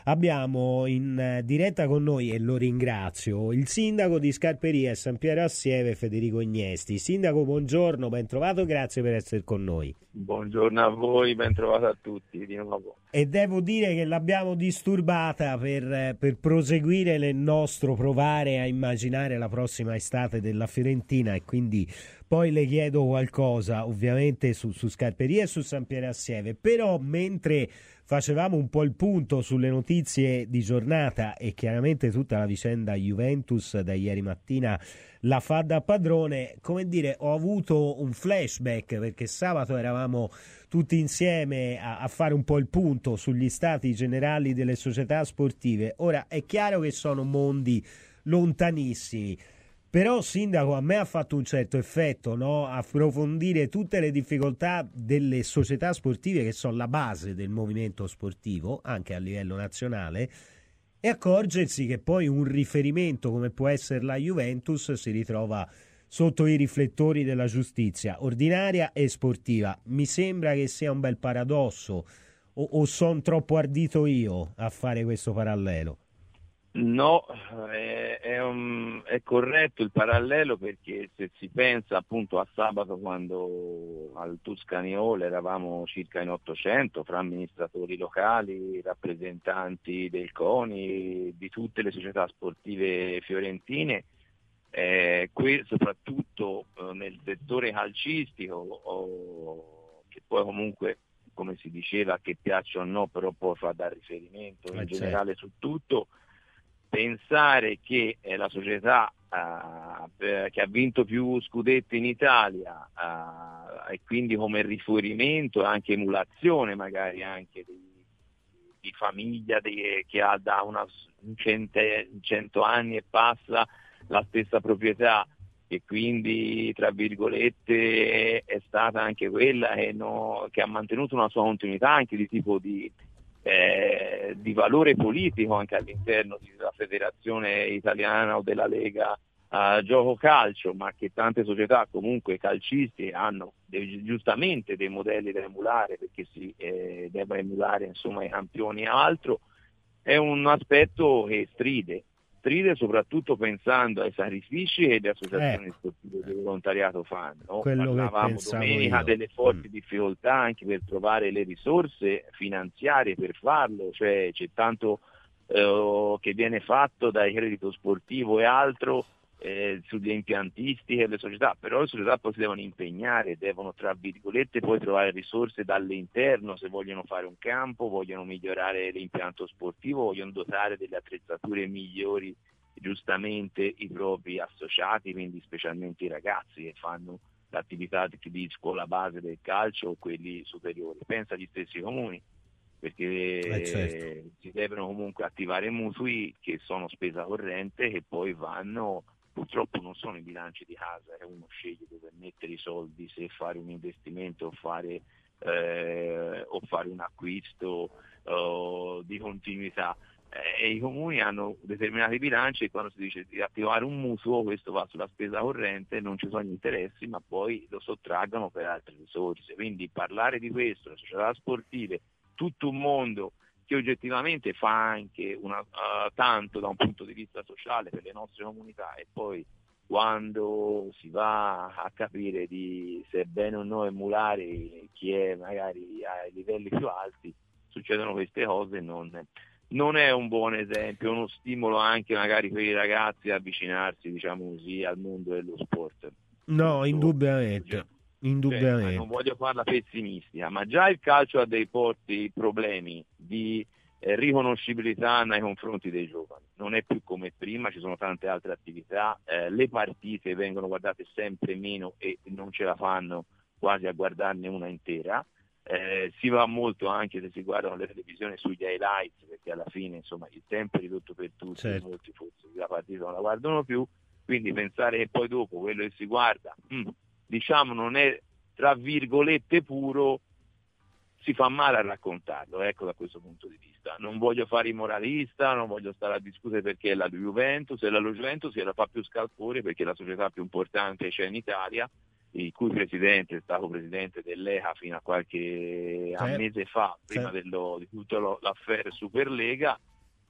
abbiamo in diretta con noi, e lo ringrazio, il sindaco di Scarperia San Piero Assieve, Federico Ignesti. Sindaco, buongiorno, ben trovato, grazie per essere con noi. Buongiorno a voi, ben trovato a tutti di nuovo. E devo dire che l'abbiamo disturbata per proseguire nel nostro provare a immaginare la prossima estate della Fiorentina, e quindi poi le chiedo qualcosa ovviamente su Scarperia e su San Piero Assieve. Però mentre facevamo un po' il punto sulle notizie di giornata, e chiaramente tutta la vicenda Juventus da ieri mattina la fa da padrone, come dire, ho avuto un flashback, perché sabato eravamo tutti insieme a fare un po' il punto sugli stati generali delle società sportive. Ora è chiaro che sono mondi lontanissimi, però, sindaco, a me ha fatto un certo effetto, no? Approfondire tutte le difficoltà delle società sportive, che sono la base del movimento sportivo anche a livello nazionale, e accorgersi che poi un riferimento come può essere la Juventus si ritrova sotto i riflettori della giustizia ordinaria e sportiva. Mi sembra che sia un bel paradosso, o sono troppo ardito io a fare questo parallelo? No, è corretto il parallelo, perché se si pensa appunto a sabato, quando al Tuscaniolo eravamo circa in 800 fra amministratori locali, rappresentanti del CONI, di tutte le società sportive fiorentine, soprattutto nel settore calcistico, che poi comunque, come si diceva, che piaccia o no, però poi fa da riferimento in generale su tutto. Pensare che la società che ha vinto più scudetti in Italia, e quindi come riferimento e anche emulazione magari anche di famiglia che ha da 100 anni e passa la stessa proprietà, e quindi tra virgolette è stata anche quella che ha mantenuto una sua continuità anche di tipo di valore politico anche all'interno della federazione italiana o della Lega Gioco Calcio, ma che tante società comunque calcisti hanno giustamente dei modelli da emulare, perché si debba emulare insomma i campioni e altro. È un aspetto che stride soprattutto pensando ai sacrifici che le associazioni sportive di volontariato fanno. Parlavamo domenica delle forti difficoltà anche per trovare le risorse finanziarie per farlo, cioè c'è tanto che viene fatto dai credito sportivo e altro sulle impiantistiche e le società, però le società poi si devono impegnare, devono tra virgolette poi trovare risorse dall'interno se vogliono fare un campo, vogliono migliorare l'impianto sportivo, vogliono dotare delle attrezzature migliori giustamente i propri associati, quindi specialmente i ragazzi che fanno l'attività di scuola base del calcio o quelli superiori. Pensa agli stessi comuni, perché si devono comunque attivare mutui che sono spesa corrente, che poi vanno, purtroppo non sono i bilanci di casa, che uno sceglie dove mettere i soldi, se fare un investimento o fare un acquisto di continuità. E i comuni hanno determinati bilanci, e quando si dice di attivare un mutuo, questo va sulla spesa corrente, non ci sono gli interessi, ma poi lo sottraggono per altre risorse. Quindi parlare di questo, le società sportive, tutto un mondo che oggettivamente fa anche tanto da un punto di vista sociale per le nostre comunità, e poi quando si va a capire se è bene o no emulare chi è magari ai livelli più alti, succedono queste cose. Non è un buon esempio, è uno stimolo anche magari per i ragazzi a avvicinarsi, diciamo così, al mondo dello sport. No, indubbiamente. Cioè, non voglio farla pessimistica, ma già il calcio ha dei forti problemi di riconoscibilità nei confronti dei giovani. Non è più come prima, ci sono tante altre attività, le partite vengono guardate sempre meno e non ce la fanno quasi a guardarne una intera. Si va molto anche, se si guardano le televisioni, sugli highlights, perché alla fine insomma il tempo è ridotto per tutti, molti forse la partita non la guardano più, quindi pensare che poi dopo quello che si guarda diciamo non è tra virgolette puro, si fa male a raccontarlo, ecco, da questo punto di vista. Non voglio fare il moralista, non voglio stare a discutere perché è la Juventus, e la Juventus la fa più scalpore perché è la società più importante c'è in Italia, il cui presidente è stato presidente dell'ECA fino a qualche mese fa, prima di tutto l'affaire Superlega,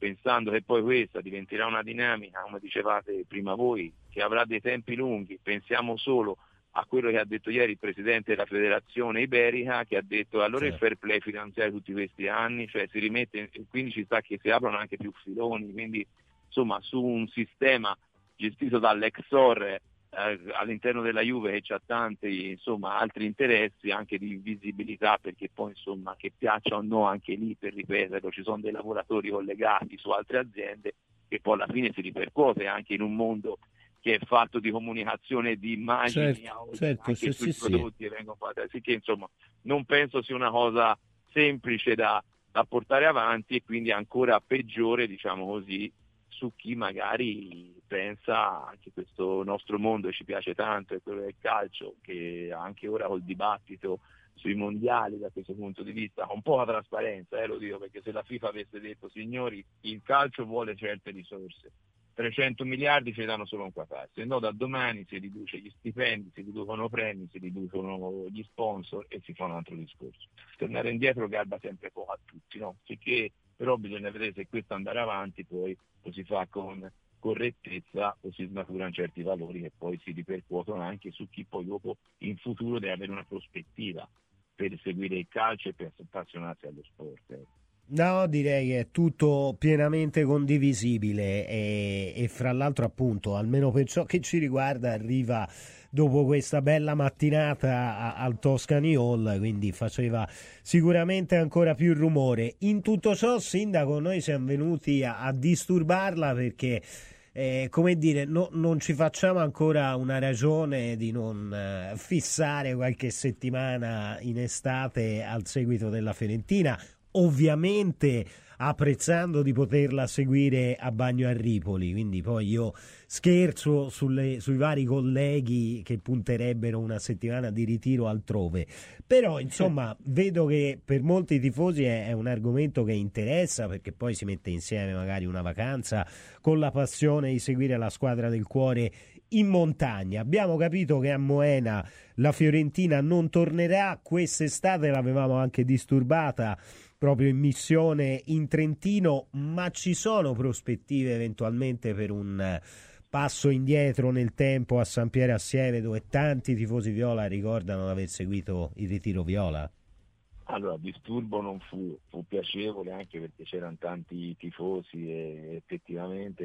pensando che poi questa diventerà una dinamica, come dicevate prima voi, che avrà dei tempi lunghi. Pensiamo solo a quello che ha detto ieri il presidente della federazione iberica, che ha detto allora il fair play finanziario tutti questi anni, cioè si rimette, quindi ci sta che si aprono anche più filoni, quindi insomma su un sistema gestito dall'Exor all'interno della Juve, che c'ha tanti insomma altri interessi anche di visibilità, perché poi insomma che piaccia o no anche lì, per ripeterlo, ci sono dei lavoratori collegati su altre aziende che poi alla fine si ripercuote anche in un mondo che è fatto di comunicazione e di immagini, certo, anche sui prodotti che vengono fatti, sì che insomma non penso sia una cosa semplice da portare avanti, e quindi ancora peggiore, diciamo così, su chi magari pensa che questo nostro mondo ci piace tanto, è quello del calcio, che anche ora col dibattito sui mondiali da questo punto di vista, con poca trasparenza, lo dico, perché se la FIFA avesse detto signori il calcio vuole certe risorse, 300 miliardi ce li danno solo in Qatar, se no da domani si riduce gli stipendi, si riducono premi, si riducono gli sponsor e si fa un altro discorso. Tornare indietro garba sempre poco a tutti, no? Perché però bisogna vedere se questo andare avanti poi lo si fa con correttezza o si snaturano certi valori che poi si ripercuotono anche su chi poi dopo in futuro deve avere una prospettiva per seguire il calcio e per appassionarsi allo sport. No, direi che è tutto pienamente condivisibile e fra l'altro appunto, almeno per ciò che ci riguarda, arriva dopo questa bella mattinata al Toscani Hall, quindi faceva sicuramente ancora più rumore. In tutto ciò, Sindaco, noi siamo venuti a disturbarla perché come dire, non ci facciamo ancora una ragione di non fissare qualche settimana in estate al seguito della Fiorentina, ovviamente apprezzando di poterla seguire a Bagno a Ripoli, quindi poi io scherzo sui vari colleghi che punterebbero una settimana di ritiro altrove, però insomma vedo che per molti tifosi è un argomento che interessa, perché poi si mette insieme magari una vacanza con la passione di seguire la squadra del cuore in montagna. Abbiamo capito che a Moena la Fiorentina non tornerà quest'estate, l'avevamo anche disturbata proprio in missione in Trentino, ma ci sono prospettive eventualmente per un passo indietro nel tempo a San Piero Assieve, dove tanti tifosi viola ricordano di aver seguito il ritiro viola? Allora, disturbo non fu piacevole, anche perché c'erano tanti tifosi e effettivamente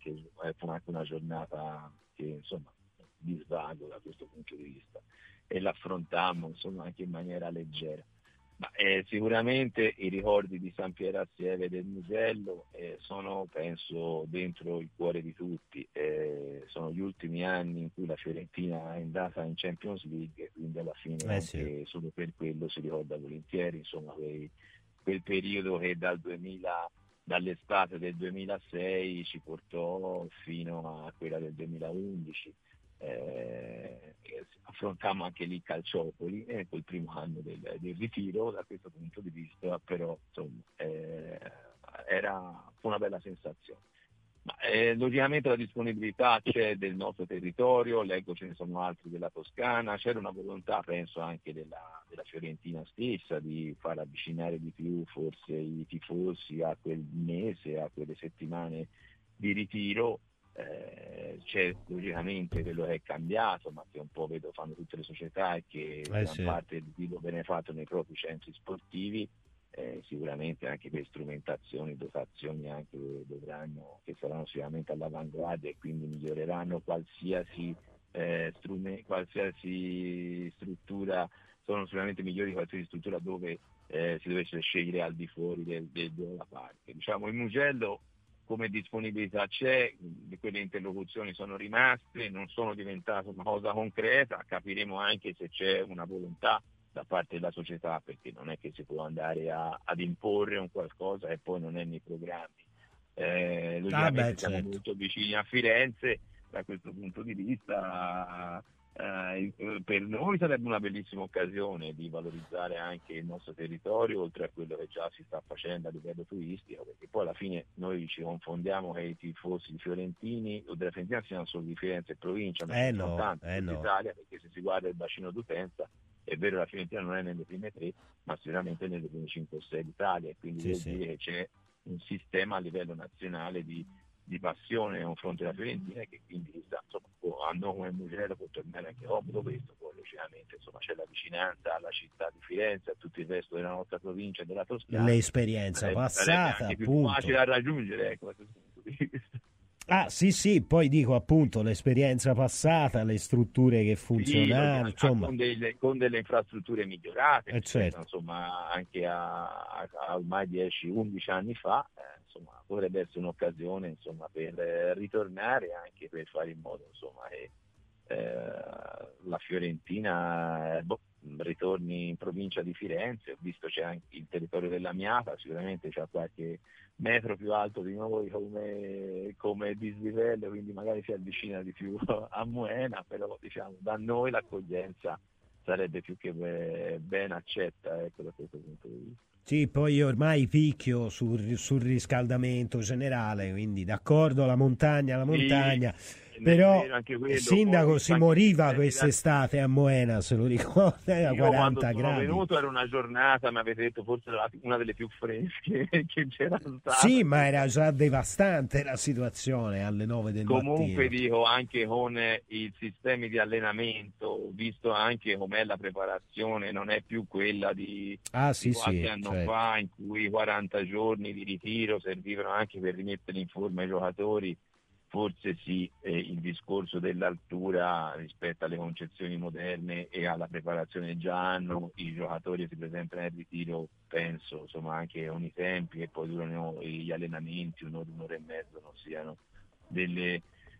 fu anche una giornata che insomma di svago da questo punto di vista, e l'affrontammo insomma anche in maniera leggera. Ma sicuramente i ricordi di San Piero Assieve e del Mugello sono, penso, dentro il cuore di tutti. Sono gli ultimi anni in cui la Fiorentina è andata in Champions League, quindi alla fine anche solo per quello si ricorda volentieri, insomma, quel periodo che dall'estate del 2006 ci portò fino a quella del 2011. Affrontammo anche lì Calciopoli col primo anno del ritiro, da questo punto di vista, però insomma fu una bella sensazione. Ma, logicamente la disponibilità c'è del nostro territorio, leggo ce ne sono altri della Toscana, c'era una volontà penso anche della Fiorentina stessa di far avvicinare di più forse i tifosi a quel mese, a quelle settimane di ritiro. C'è logicamente quello che è cambiato, ma che un po' vedo fanno tutte le società, e che gran parte del ritiro viene fatto nei propri centri sportivi, sicuramente anche per strumentazioni, dotazioni anche che saranno sicuramente all'avanguardia e quindi miglioreranno qualsiasi struttura, sono sicuramente migliori di qualsiasi struttura dove si dovesse scegliere al di fuori della parte. Diciamo, il Mugello come disponibilità c'è, quelle interlocuzioni sono rimaste, non sono diventate una cosa concreta, capiremo anche se c'è una volontà da parte della società, perché non è che si può andare ad imporre un qualcosa e poi non è nei programmi. Logicamente siamo molto vicini a Firenze, da questo punto di vista per noi sarebbe una bellissima occasione di valorizzare anche il nostro territorio, oltre a quello che già si sta facendo a livello turistico, perché poi alla fine noi ci confondiamo che i tifosi fiorentini o della Fiorentina siano solo di Firenze e provincia, ma sono tanti in Italia, perché se si guarda il bacino d'utenza è vero la Fiorentina non è nelle prime tre, ma sicuramente nelle prime 5 o 6 d'Italia, e quindi vuol dire che c'è un sistema a livello nazionale di passione nei confronti della Fiorentina, che quindi insomma, a noi come Mugello può tornare anche comodo questo. Poi logicamente insomma, c'è la vicinanza alla città di Firenze, a tutto il resto della nostra provincia e della Toscana, l'esperienza passata anche più appunto facile da raggiungere, ecco, da questo punto di vista. Sì, poi dico appunto l'esperienza passata, le strutture che funzionano, insomma, con delle infrastrutture migliorate, certo. Insomma, anche a ormai 10-11 anni fa, insomma, potrebbe essere un'occasione, insomma, per ritornare, anche per fare in modo, insomma, che la Fiorentina ritorni in provincia di Firenze. Ho visto c'è anche il territorio della Miata, sicuramente c'è qualche metro più alto di noi come dislivello, quindi magari si avvicina di più a Moena, però diciamo da noi l'accoglienza sarebbe più che ben accetta, ecco, da questo punto di vista. Sì, poi ormai picchio sul riscaldamento generale, quindi d'accordo, la montagna, Sì, però il sindaco si moriva quest'estate a Moena, se lo ricorda, era 40 gradi. Sono venuto era una giornata, mi avete detto forse una delle più fresche che c'era stata. Sì, ma era già devastante la situazione alle 9 del mattino. Comunque dico, anche con i sistemi di allenamento, visto anche com'è la preparazione, non è più quella di qualche anno fa, in cui 40 giorni di ritiro servivano anche per rimettere in forma i giocatori. Forse sì, il discorso dell'altura rispetto alle concezioni moderne e alla preparazione già hanno i giocatori che si presentano nel ritiro, penso insomma anche con i tempi che poi durano gli allenamenti, un'ora e mezzo, non siano delle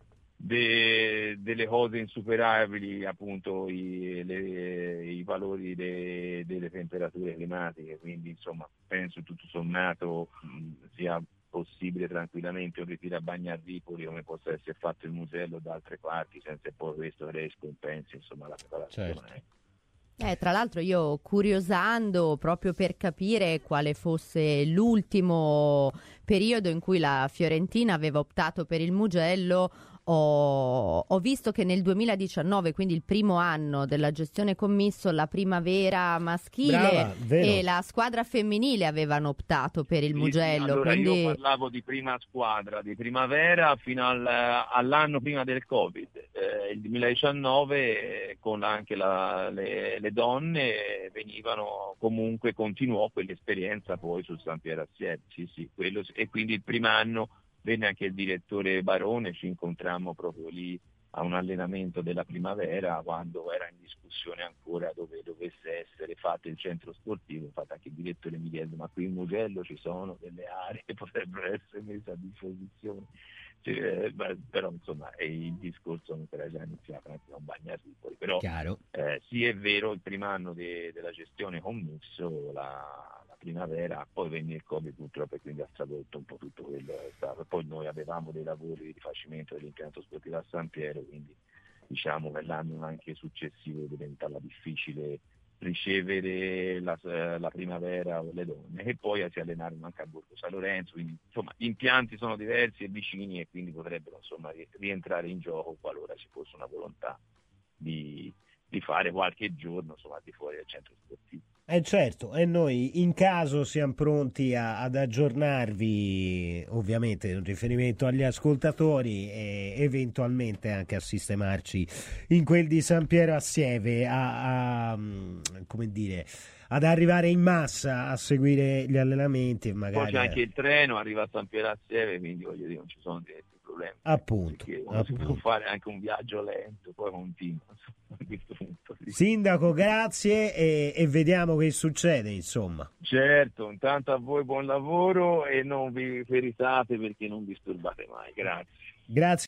cose insuperabili, appunto i valori delle temperature climatiche, quindi insomma penso tutto sommato sia possibile tranquillamente un ritiro a Bagnarripoli come possa essere fatto il Mugello da altre parti, senza poi questo crei scompensi, insomma, la preparazione. Certo. Tra l'altro io, curiosando proprio per capire quale fosse l'ultimo periodo in cui la Fiorentina aveva optato per il Mugello, ho visto che nel 2019, quindi il primo anno della gestione commisso, la primavera maschile e la squadra femminile avevano optato per il Mugello. Allora quindi... io parlavo di prima squadra, di primavera fino all'anno prima del Covid. Il 2019 con anche le donne venivano, comunque continuò quell'esperienza poi sul San Piero Assieme, sì, quello, e quindi il primo anno venne anche il direttore Barone, ci incontrammo proprio lì a un allenamento della primavera, quando era in discussione ancora dove dovesse essere fatto il centro sportivo. Infatti anche il direttore mi chiede: ma qui in Mugello ci sono delle aree che potrebbero essere messe a disposizione? Però insomma il discorso non era già iniziato anche con Bagnarripoli, però sì, è vero, il primo anno della gestione commisso, la primavera, poi venne il Covid purtroppo e quindi ha tradotto un po' tutto quello che è stato. Poi noi avevamo dei lavori di rifacimento dell'impianto sportivo a San Piero, quindi diciamo che l'anno anche successivo diventava difficile ricevere la primavera o le donne, e poi si allenarono anche a Borgo San Lorenzo, quindi insomma gli impianti sono diversi e vicini e quindi potrebbero insomma rientrare in gioco qualora ci fosse una volontà di fare qualche giorno insomma di fuori del centro sportivo. Certo, e noi in caso siamo pronti ad aggiornarvi, ovviamente in riferimento agli ascoltatori, e eventualmente anche a sistemarci in quel di San Piero Assieve, come dire, ad arrivare in massa a seguire gli allenamenti. Magari poi c'è anche il treno, arriva a San Piero Assieve, quindi voglio dire non ci sono diretti problemi. Appunto. Si può fare anche un viaggio lento, poi continuo. A questo punto, sì. Sindaco, grazie e vediamo che succede, insomma. Certo, intanto a voi buon lavoro e non vi ferisate perché non disturbate mai. Grazie.